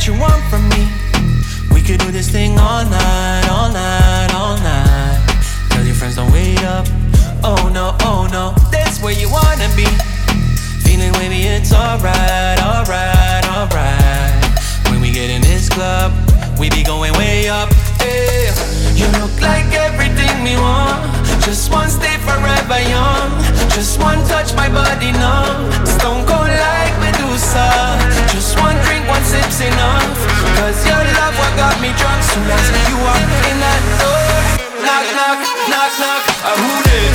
what you want from me. We could do this thing all night, all night, all night. Tell your friends don't wait up. Oh no, that's where you wanna be. Feeling wavy, it's alright, alright, alright. When we get in this club, we be going way up, yeah. You look like everything we want. Just one stay forever young. Just one touch, my body numb. Stone cold like Medusa. Just one drink, one sip's enough. Cause your love what got me drunk. Soon as you walk in that door, knock, knock, knock, knock, who there?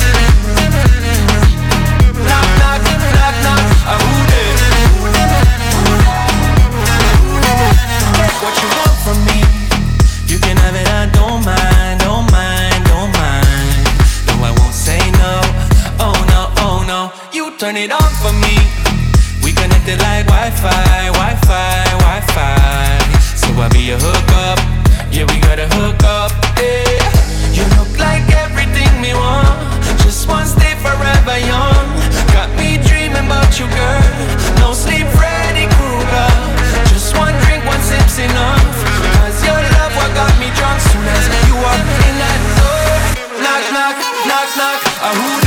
Knock, knock, knock, knock, who there? What you want from me? You can have it, I don't mind, don't mind, don't mind. No, I won't say no, oh no, oh no. You turn it on for me. We connected like Wi-Fi, Wi-Fi, Wi-Fi. So I'll be your hookup, yeah, we gotta hook up, yeah. You look like everything we want. Just one stay forever young. Got me dreaming about you, girl. No sleep, Freddy Krueger. Just one drink, one sip's enough. Cause your love what got me drunk. Soon as you walk in that door, knock, knock, knock, knock, who